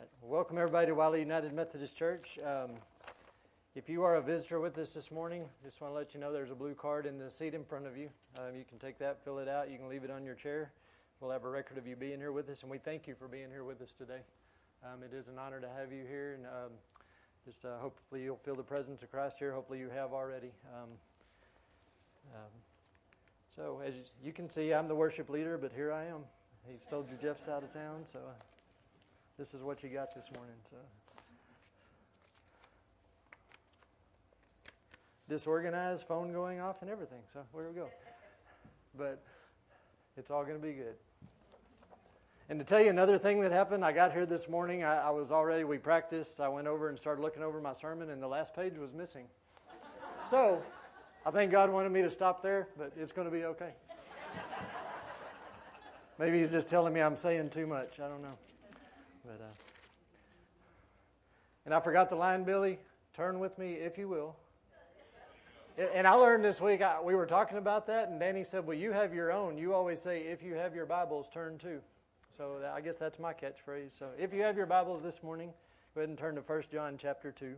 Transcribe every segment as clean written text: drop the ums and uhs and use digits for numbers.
right. Welcome everybody to Wiley United Methodist Church. If you are a visitor with us this morning, just want to let you know there's a blue card in the seat in front of you. You can take that, fill it out. You can leave it on your chair. We'll have a record of you being here with us, and we thank you for being here with us today. It is an honor to have you here, and hopefully you'll feel the presence of Christ here. Hopefully you have already. So as you can see, I'm the worship leader, but here I am. He's told you Jeff's out of town, so this is what you got this morning. So disorganized, phone going off and everything. So where we go? But it's all going to be good. And to tell you another thing that happened, I got here this morning. We practiced. I went over and started looking over my sermon, and the last page was missing. So I think God wanted me to stop there, but it's going to be okay. Maybe He's just telling me I'm saying too much. I don't know. But and I forgot the line, Billy. Turn with me, if you will. And I learned this week, we were talking about that, and Danny said, well, you have your own. You always say, if you have your Bibles, turn to. So I guess that's my catchphrase. So if you have your Bibles this morning, go ahead and turn to 1 John chapter 2.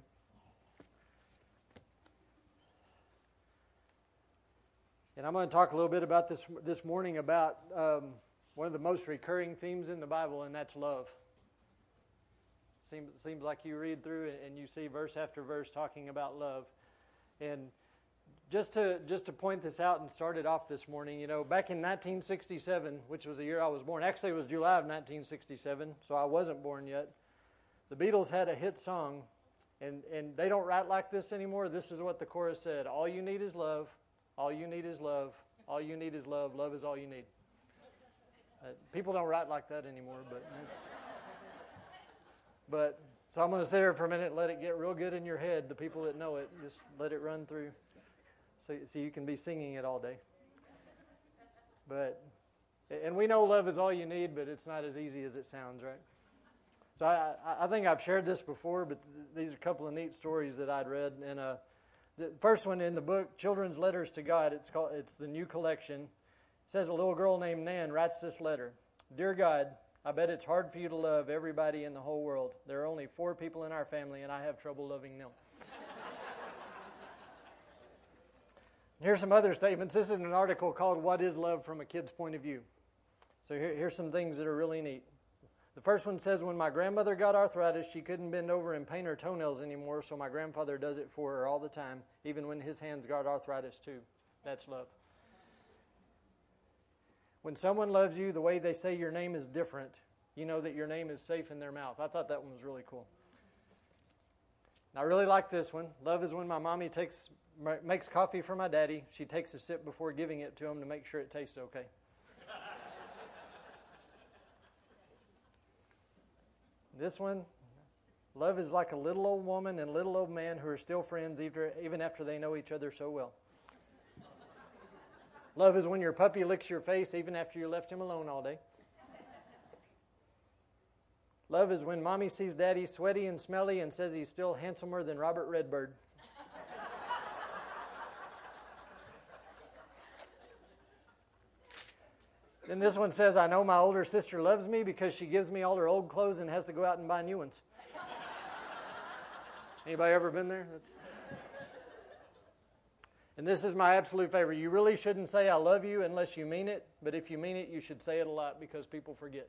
And I'm going to talk a little bit about this morning about one of the most recurring themes in the Bible, and that's love. Seems like you read through and you see verse after verse talking about love. And just to point this out and start it off this morning, back in 1967, which was the year I was born. Actually, it was July of 1967, so I wasn't born yet. The Beatles had a hit song, and they don't write like this anymore. This is what the chorus said: all you need is love, all you need is love, all you need is love, love is all you need. People don't write like that anymore, so I'm going to sit here for a minute and let it get real good in your head. The people that know it, just let it run through, so you can be singing it all day. And we know love is all you need, but it's not as easy as it sounds, right? So I think I've shared this before, but these are a couple of neat stories that I'd read. And the first one in the book, Children's Letters to God, it's the new collection. It says a little girl named Nan writes this letter. Dear God, I bet it's hard for you to love everybody in the whole world. There are only 4 people in our family, and I have trouble loving them. Here's some other statements. This is an article called What is Love from a Kid's Point of View. So here's some things that are really neat. The first one says, when my grandmother got arthritis, she couldn't bend over and paint her toenails anymore, so my grandfather does it for her all the time, even when his hands got arthritis too. That's love. When someone loves you, the way they say your name is different. You know that your name is safe in their mouth. I thought that one was really cool. I really like this one. Love is when my mommy makes coffee for my daddy. She takes a sip before giving it to him to make sure it tastes okay. This one, love is like a little old woman and little old man who are still friends even after they know each other so well. Love is when your puppy licks your face even after you left him alone all day. Love is when mommy sees daddy sweaty and smelly and says he's still handsomer than Robert Redbird. Then this one says, I know my older sister loves me because she gives me all her old clothes and has to go out and buy new ones. Anybody ever been there? And this is my absolute favorite. You really shouldn't say I love you unless you mean it, but if you mean it, you should say it a lot because people forget.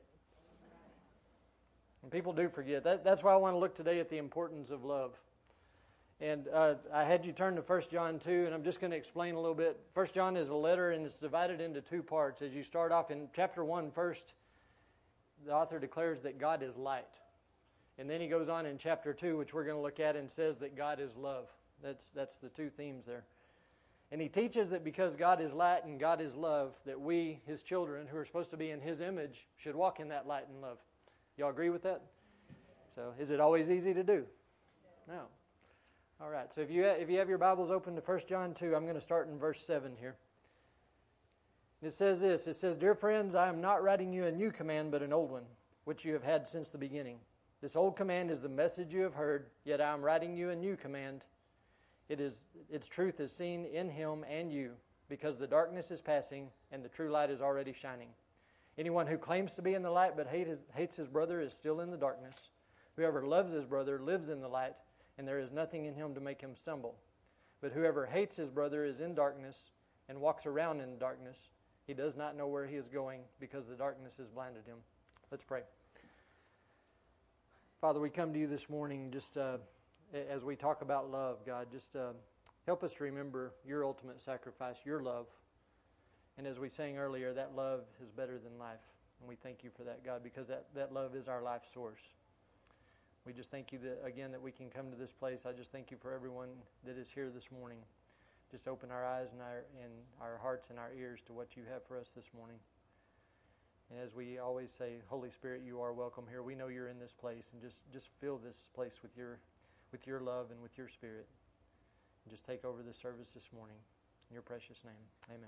And people do forget. That's why I want to look today at the importance of love. And I had you turn to 1 John 2, and I'm just going to explain a little bit. 1 John is a letter, and it's divided into 2 parts. As you start off in chapter 1 first, the author declares that God is light. And then he goes on in chapter 2, which we're going to look at, and says that God is love. That's the 2 themes there. And he teaches that because God is light and God is love, that we, His children, who are supposed to be in His image, should walk in that light and love. Y'all agree with that? So is it always easy to do? No. All right, so if you have your Bibles open to 1 John 2, I'm going to start in verse 7 here. It says this, it says, Dear friends, I am not writing you a new command, but an old one, which you have had since the beginning. This old command is the message you have heard, yet I am writing you a new command. Its truth is seen in Him and you, because the darkness is passing and the true light is already shining. Anyone who claims to be in the light but hates his brother is still in the darkness. Whoever loves his brother lives in the light, and there is nothing in him to make him stumble. But whoever hates his brother is in darkness and walks around in darkness. He does not know where he is going because the darkness has blinded him. Let's pray. Father, we come to you this morning just as we talk about love, God, just help us to remember your ultimate sacrifice, your love. And as we sang earlier, that love is better than life. And we thank you for that, God, because that love is our life source. We just thank you that we can come to this place. I just thank you for everyone that is here this morning. Just open our eyes and our hearts and our ears to what you have for us this morning. And as we always say, Holy Spirit, you are welcome here. We know you're in this place, and just fill this place with your love and with your Spirit. And just take over the service this morning. In your precious name, amen.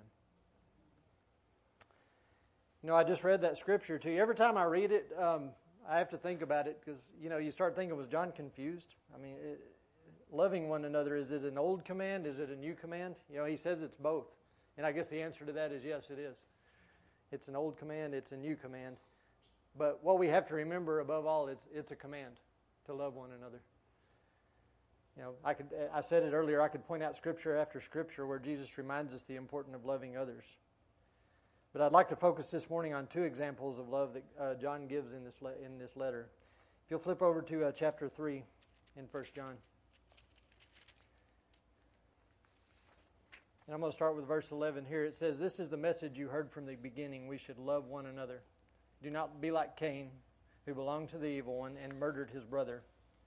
You know, I just read that scripture to you. Every time I read it, I have to think about it because, you start thinking, was John confused? I mean, loving one another, is it an old command? Is it a new command? He says it's both. And I guess the answer to that is yes, it is. It's an old command, it's a new command. But what we have to remember above all, it's a command to love one another. I said it earlier, I could point out scripture after scripture where Jesus reminds us the importance of loving others. But I'd like to focus this morning on two examples of love that John gives in this letter. If you'll flip over to chapter 3 in 1 John. And I'm going to start with verse 11 here. It says, "This is the message you heard from the beginning. We should love one another. Do not be like Cain, who belonged to the evil one and murdered his brother."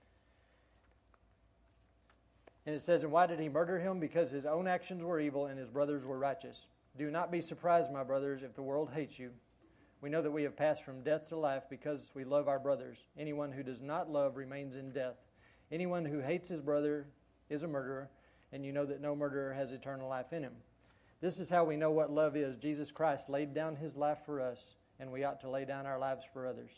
And it says, "And why did he murder him? Because his own actions were evil and his brothers were righteous. Do not be surprised, my brothers, if the world hates you. We know that we have passed from death to life because we love our brothers. Anyone who does not love remains in death. Anyone who hates his brother is a murderer, and you know that no murderer has eternal life in him. This is how we know what love is. Jesus Christ laid down his life for us, and we ought to lay down our lives for others."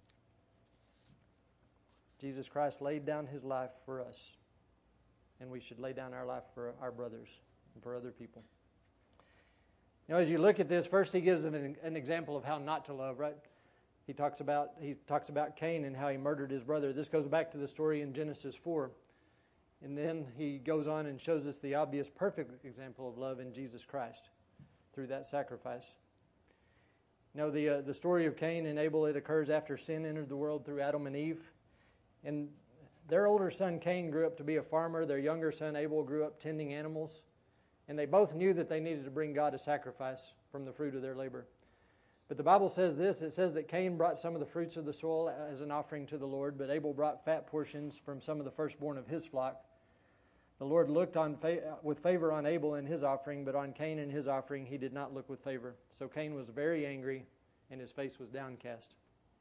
Jesus Christ laid down his life for us, and we should lay down our life for our brothers and for other people. As you look at this, first he gives an example of how not to love, right? He talks about Cain and how he murdered his brother. This goes back to the story in Genesis 4. And then he goes on and shows us the obvious perfect example of love in Jesus Christ through that sacrifice. The story of Cain and Abel, it occurs after sin entered the world through Adam and Eve. And their older son Cain grew up to be a farmer. Their younger son Abel grew up tending animals. And they both knew that they needed to bring God a sacrifice from the fruit of their labor. But the Bible says this. It says that Cain brought some of the fruits of the soil as an offering to the Lord, but Abel brought fat portions from some of the firstborn of his flock. The Lord looked with favor on Abel and his offering, but on Cain and his offering he did not look with favor. So Cain was very angry, and his face was downcast.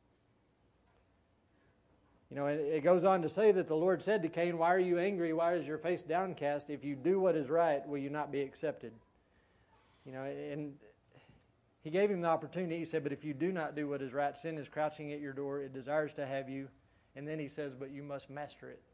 It goes on to say that the Lord said to Cain, "Why are you angry? Why is your face downcast? If you do what is right, will you not be accepted?" And he gave him the opportunity. He said, "But if you do not do what is right, sin is crouching at your door. It desires to have you." And then he says, "But you must master it."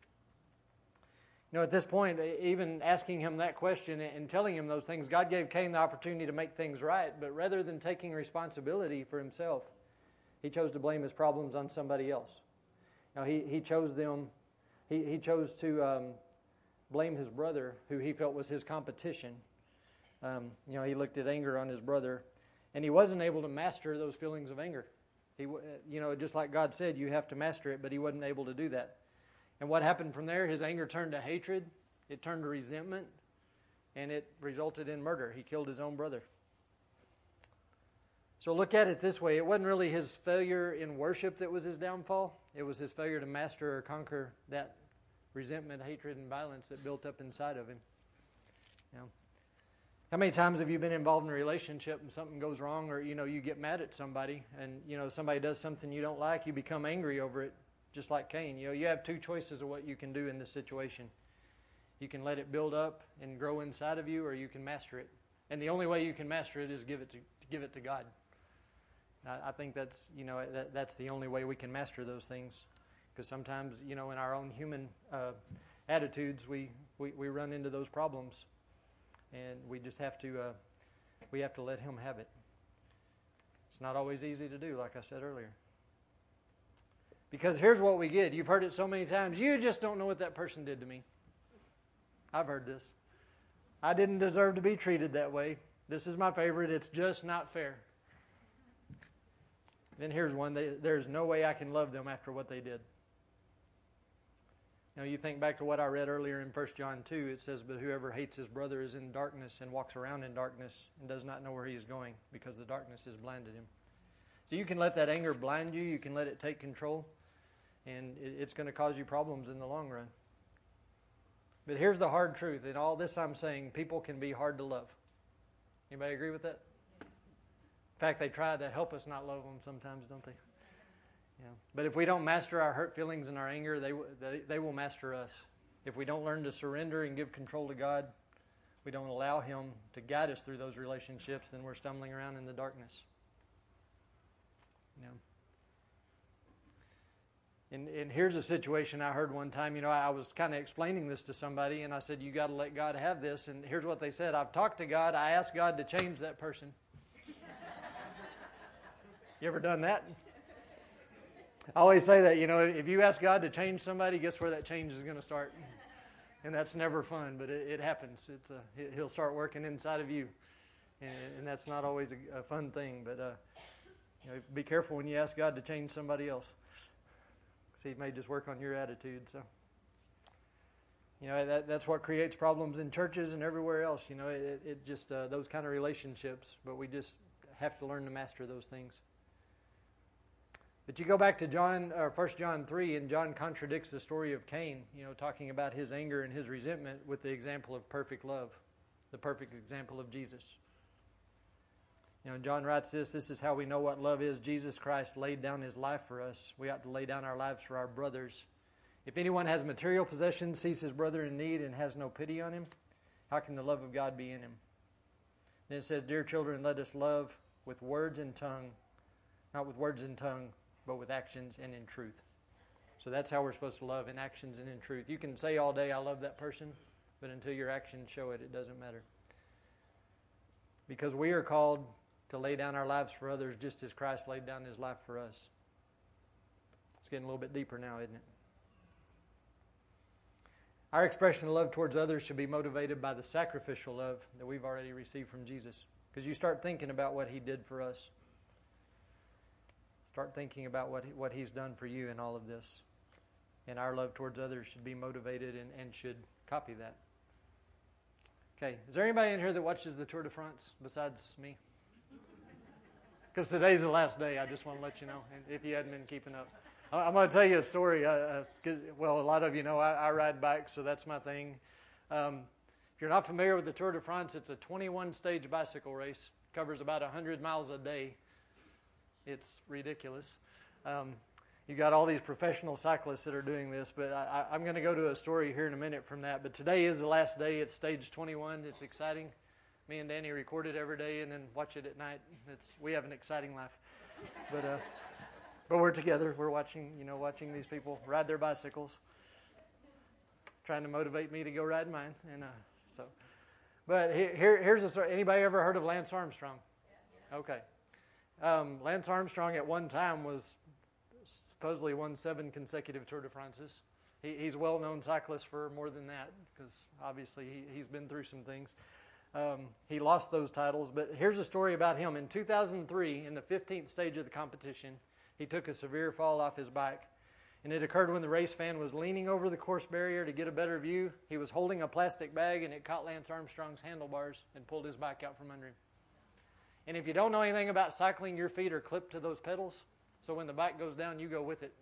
At this point, even asking him that question and telling him those things, God gave Cain the opportunity to make things right. But rather than taking responsibility for himself, he chose to blame his problems on somebody else. He chose them. He chose to blame his brother, who he felt was his competition. He looked at anger on his brother, and he wasn't able to master those feelings of anger. Just like God said, you have to master it, but he wasn't able to do that. And what happened from there? His anger turned to hatred. It turned to resentment, and it resulted in murder. He killed his own brother. So look at it this way. It wasn't really his failure in worship that was his downfall. It was his failure to master or conquer that resentment, hatred, and violence that built up inside of him. How many times have you been involved in a relationship and something goes wrong, or you get mad at somebody and somebody does something you don't like, you become angry over it, just like Cain. You have two choices of what you can do in this situation. You can let it build up and grow inside of you, or you can master it. And the only way you can master it is give it to God. I think that's that's the only way we can master those things, because sometimes in our own human attitudes we run into those problems, and we just have to let Him have it. It's not always easy to do, like I said earlier. Because here's what we get. You've heard it so many times. You just don't know what that person did to me. I've heard this. I didn't deserve to be treated that way. This is my favorite. It's just not fair. Then here's one. There's no way I can love them after what they did. Now, you think back to what I read earlier in 1 John 2. It says, but whoever hates his brother is in darkness and walks around in darkness and does not know where he is going because the darkness has blinded him. So you can let that anger blind you. You can let it take control. And it's going to cause you problems in the long run. But here's the hard truth. In all this I'm saying, people can be hard to love. Anybody agree with that? In fact, they try to help us not love them sometimes, don't they? Yeah. But if we don't master our hurt feelings and our anger, they will master us. If we don't learn to surrender and give control to God, we don't allow Him to guide us through those relationships, then we're stumbling around in the darkness. You know. And here's a situation I heard one time. You know, I was kind of explaining this to somebody, and I said, you got to let God have this. And here's what they said. I've talked to God. I asked God to change that person. You ever done that? I always say that, you know, if you ask God to change somebody, guess where that change is going to start? And that's never fun, but it happens. He'll start working inside of you. And that's not always a fun thing. But you know, be careful when you ask God to change somebody else. See, He may just work on your attitude. So, you know, that's what creates problems in churches and everywhere else. You know, it just those kind of relationships. But we just have to learn to master those things. But you go back to 1 John 3, and John contradicts the story of Cain, you know, talking about his anger and his resentment with the example of perfect love, the perfect example of Jesus. You know, John writes this is how we know what love is. Jesus Christ laid down His life for us. We ought to lay down our lives for our brothers. If anyone has material possessions, sees his brother in need, and has no pity on him, how can the love of God be in him? Then it says, dear children, let us love with words and tongue, not with words and tongue, but with actions and in truth. So that's how we're supposed to love, in actions and in truth. You can say all day, I love that person, but until your actions show it, it doesn't matter. Because we are called to lay down our lives for others just as Christ laid down His life for us. It's getting a little bit deeper now, isn't it? Our expression of love towards others should be motivated by the sacrificial love that we've already received from Jesus. Because you start thinking about what He did for us. Start thinking about what He's done for you in all of this. And our love towards others should be motivated and should copy that. Okay, is there anybody in here that watches the Tour de France besides me? Because today's the last day, I just want to let you know, if you hadn't been keeping up. I'm going to tell you a story. Well, a lot of you know I ride bikes, so that's my thing. If you're not familiar with the Tour de France, it's a 21-stage bicycle race. It covers about 100 miles a day. It's ridiculous. You got all these professional cyclists that are doing this, but I'm going to go to a story here in a minute from that. But today is the last day. It's stage 21. It's exciting. Me and Danny record it every day and then watch it at night. We have an exciting life. But we're together. We're watching these people ride their bicycles, trying to motivate me to go ride mine. But here's the story. Anybody ever heard of Lance Armstrong? Okay. Lance Armstrong at one time supposedly won 7 consecutive Tour de France's. He's a well-known cyclist for more than that because obviously he's been through some things. He lost those titles, but here's a story about him. In 2003, in the 15th stage of the competition, he took a severe fall off his bike, and it occurred when the race fan was leaning over the course barrier to get a better view. He was holding a plastic bag, and it caught Lance Armstrong's handlebars and pulled his bike out from under him. And if you don't know anything about cycling, your feet are clipped to those pedals. So when the bike goes down, you go with it.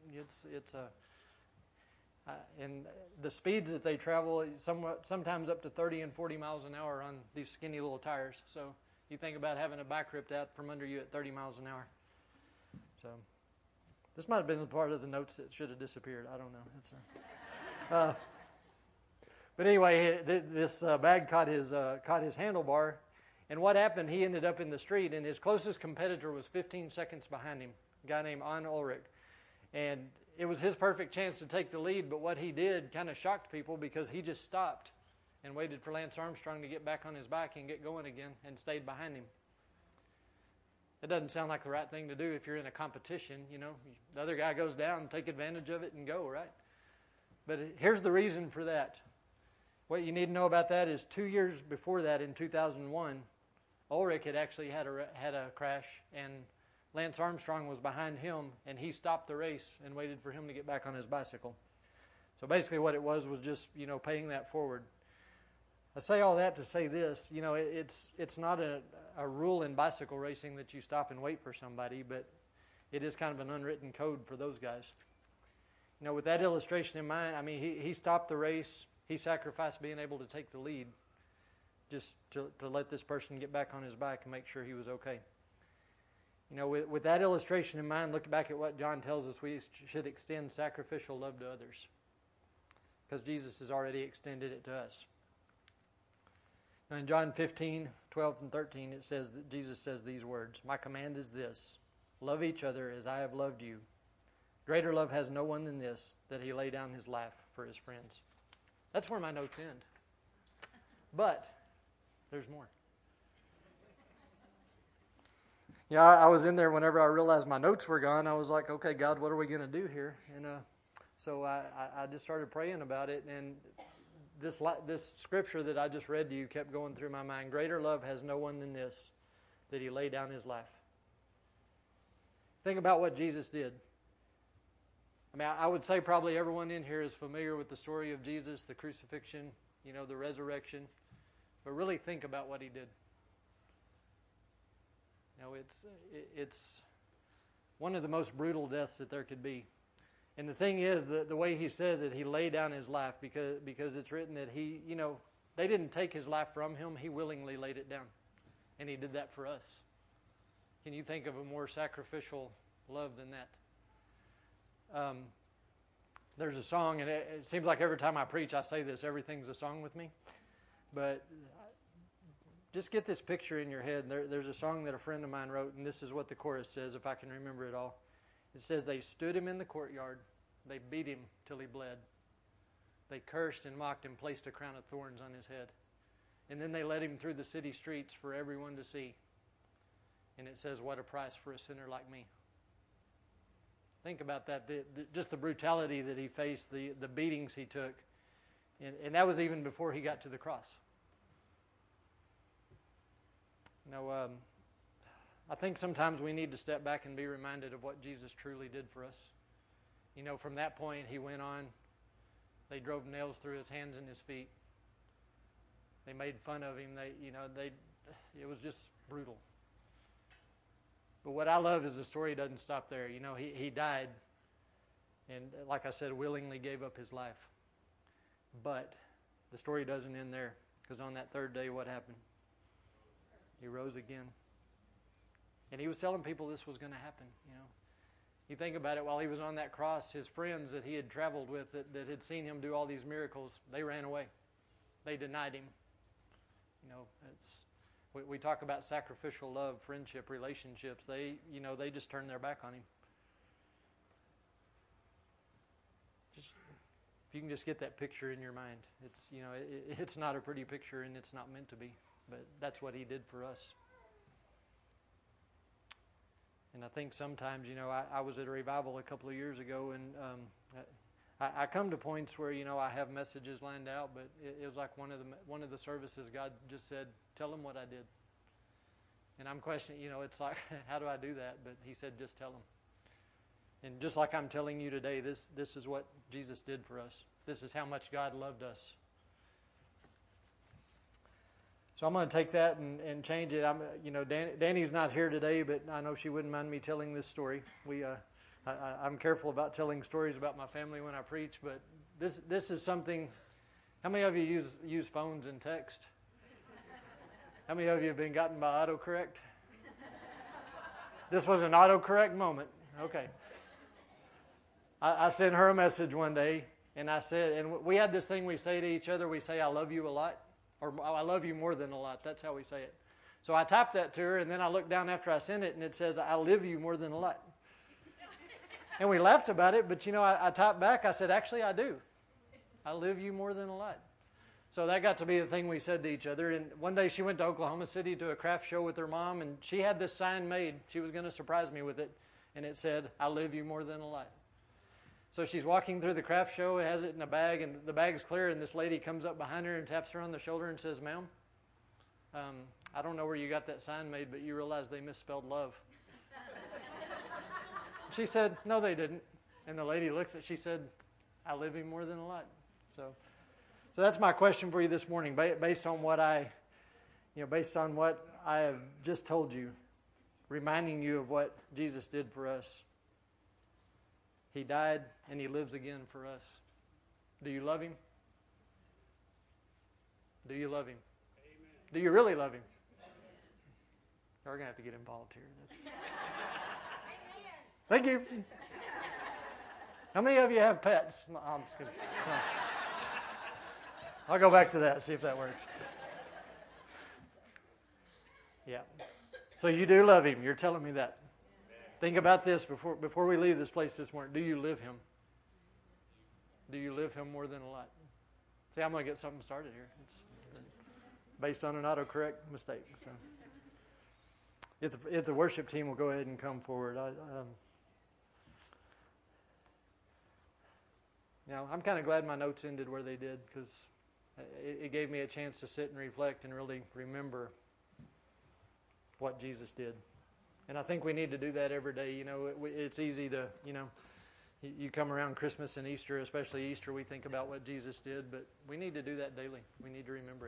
And the speeds that they travel, sometimes up to 30 and 40 miles an hour on these skinny little tires. So you think about having a bike ripped out from under you at 30 miles an hour. So this might have been the part of the notes that should have disappeared. I don't know. But anyway, this bag caught his handlebar. And what happened, he ended up in the street, and his closest competitor was 15 seconds behind him, a guy named Arne Ulrich. And it was his perfect chance to take the lead, but what he did kind of shocked people because he just stopped and waited for Lance Armstrong to get back on his bike and get going again and stayed behind him. It doesn't sound like the right thing to do if you're in a competition, The other guy goes down, take advantage of it and go, right? But here's the reason for that. What you need to know about that is 2 years before that, in 2001, Ulrich had actually had a crash, and Lance Armstrong was behind him, and he stopped the race and waited for him to get back on his bicycle. So basically what it was just, paying that forward. I say all that to say this, it's not a rule in bicycle racing that you stop and wait for somebody, but it is kind of an unwritten code for those guys. With that illustration in mind, he stopped the race. He sacrificed being able to take the lead just to let this person get back on his bike and make sure he was okay. With that illustration in mind, look back at what John tells us. We should extend sacrificial love to others because Jesus has already extended it to us. Now in John 15, 12, and 13, it says that Jesus says these words, "My command is this, love each other as I have loved you. Greater love has no one than this, that he lay down his life for his friends." That's where my notes end. But there's more. I was in there whenever I realized my notes were gone. I was like, okay, God, what are we going to do here? And so I just started praying about it. And this scripture that I just read to you kept going through my mind. Greater love has no one than this, that he laid down his life. Think about what Jesus did. I would say probably everyone in here is familiar with the story of Jesus, the crucifixion, the resurrection. But really think about what he did. It's one of the most brutal deaths that there could be. And the thing is, the way he says it, he laid down his life because it's written that he, they didn't take his life from him. He willingly laid it down. And he did that for us. Can you think of a more sacrificial love than that? There's a song, and it seems like every time I preach, I say this, everything's a song with me. But just get this picture in your head. There's a song that a friend of mine wrote, and this is what the chorus says, if I can remember it all. It says, "They stood him in the courtyard. They beat him till he bled. They cursed and mocked and placed a crown of thorns on his head. And then they led him through the city streets for everyone to see. And it says, what a price for a sinner like me." Think about that, just the brutality that he faced, the beatings he took. And that was even before he got to the cross. I think sometimes we need to step back and be reminded of what Jesus truly did for us. From that point, he went on. They drove nails through his hands and his feet. They made fun of him. It was just brutal. But what I love is the story doesn't stop there. He died, and like I said, willingly gave up his life. But the story doesn't end there, because on that third day, what happened? He rose again. And he was telling people this was going to happen, You think about it, while he was on that cross, his friends that he had traveled with, that had seen him do all these miracles, they ran away. They denied him. We talk about sacrificial love, friendship, relationships. They just turned their back on him. If you can just get that picture in your mind, it's not a pretty picture, and it's not meant to be, but that's what he did for us. And I think sometimes, I was at a revival a couple of years ago, and I come to points where, I have messages lined out, but it was like one of the services, God just said, "Tell them what I did." And I'm questioning, it's like, how do I do that? But he said, just tell them. And just like I'm telling you today, this is what Jesus did for us. This is how much God loved us. So I'm going to take that and change it. Danny's not here today, but I know she wouldn't mind me telling this story. I'm careful about telling stories about my family when I preach, but this is something. How many of you use phones and text? How many of you have been gotten by autocorrect? This was an autocorrect moment. Okay. I sent her a message one day, and I said, and we had this thing we say to each other. We say, "I love you a lot," or "I love you more than a lot." That's how we say it. So I typed that to her, and then I looked down after I sent it, and it says, "I live you more than a lot." And we laughed about it, but I typed back, I said, "Actually, I do. I live you more than a lot." So that got to be the thing we said to each other. And one day she went to Oklahoma City to a craft show with her mom, and she had this sign made. She was going to surprise me with it. And it said, "I love you more than a lot." So she's walking through the craft show, has it in a bag, and the bag's clear, and this lady comes up behind her and taps her on the shoulder and says, "Ma'am, I don't know where you got that sign made, but you realize they misspelled love." She said, "No, they didn't." And the lady looks at it, she said, "I love him more than a lot." So that's my question for you this morning, based on what I have just told you, reminding you of what Jesus did for us. He died and He lives again for us. Do you love Him? Do you love Him? Amen. Do you really love Him? We're going to have to get involved here. Thank you. How many of you have pets? No, I'm just kidding. No. I'll go back to that, see if that works. Yeah. So you do love Him. You're telling me that. Think about this before we leave this place this morning. Do you live Him? Do you live Him more than a lot? See, I'm going to get something started here. It's based on an autocorrect mistake. So, if the worship team will go ahead and come forward. Now, I'm kind of glad my notes ended where they did, because it gave me a chance to sit and reflect and really remember what Jesus did. And I think we need to do that every day. You know, it's easy to, you come around Christmas and Easter, especially Easter, we think about what Jesus did, but we need to do that daily. We need to remember it.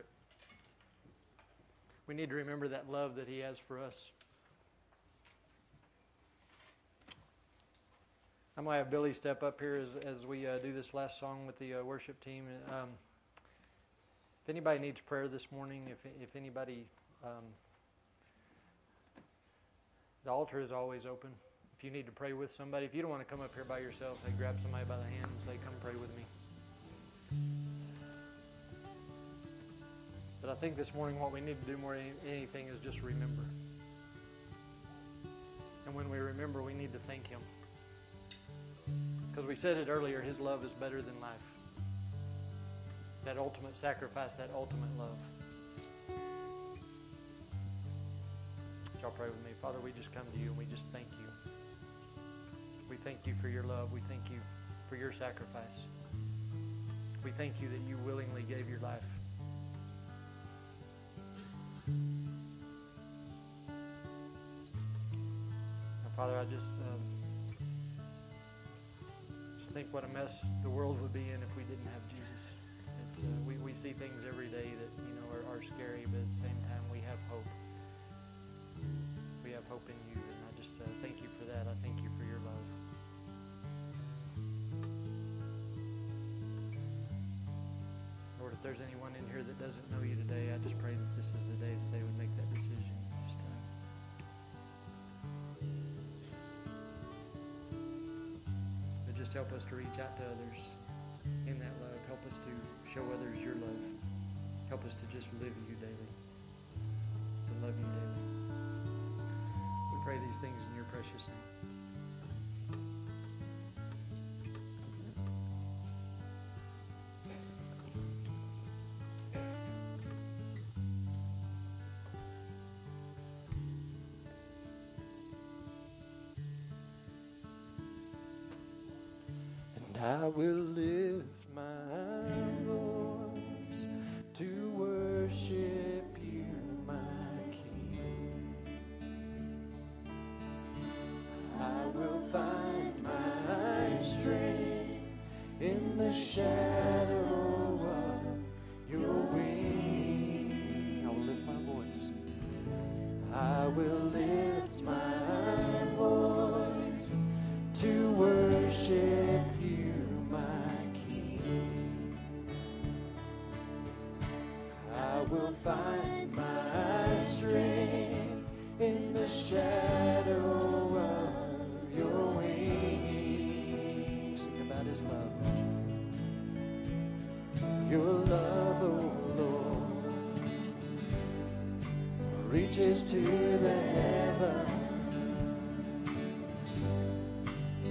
We need to remember that love that He has for us. I'm going to have Billy step up here as we do this last song with the worship team. If anybody needs prayer this morning, if anybody, the altar is always open. If you need to pray with somebody, if you don't want to come up here by yourself, hey, grab somebody by the hand and say, "Come pray with me." But I think this morning what we need to do more than anything is just remember. And when we remember, we need to thank Him. Because we said it earlier, His love is better than life. That ultimate sacrifice, that ultimate love. Y'all pray with me. Father, we just come to You and we just thank You. We thank You for Your love. We thank You for Your sacrifice. We thank You that You willingly gave Your life. Now, Father, I just think what a mess the world would be in if we didn't have Jesus. It's we see things every day that are scary, but at the same time we have hope. We have hope in You, and I just thank You for that. I thank You for Your love. Lord, if there's anyone in here that doesn't know You today, I just pray that this is the day that they would make that decision. Just help us to reach out to others in that love. Help us to show others Your love. Help us to just live You daily, to love You daily. We pray these things in Your precious name. I will lift my voice to worship You, my King. I will find my strength in the shadow of Your wing. I will lift my voice. I will lift my voice to worship You, will find my strength in the shadow of Your wings. Sing about His love. Your love, oh Lord, reaches to the heavens.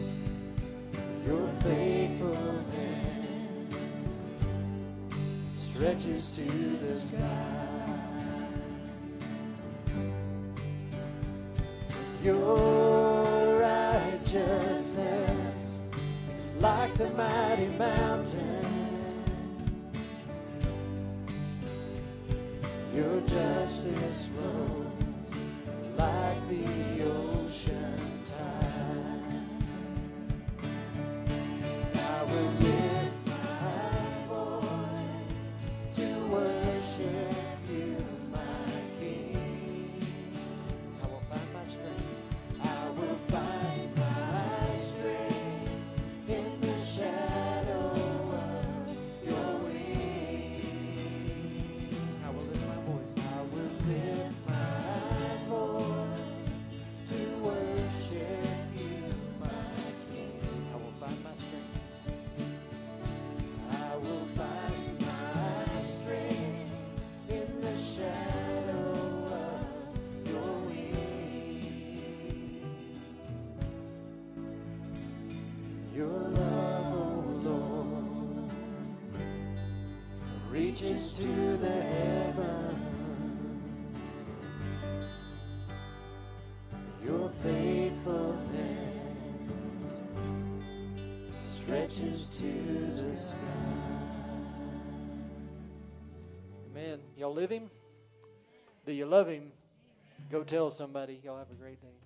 Your faithfulness stretches to the sky. Your righteousness is like the mighty mountain. Your justice flows like the ocean tide. I will lift my voice to worship you, my King. I will find my strength. I will find my strength in the shadow of your wings. I will lift my voice. I will lift my voice to worship you, my King. I will find my strength. I will find my strength in the shadow of your wings. Your love, oh Lord, reaches to the heavens. Your faithfulness stretches to the sky. Amen. Y'all live him? Do you love him? Go tell somebody. Y'all have a great day.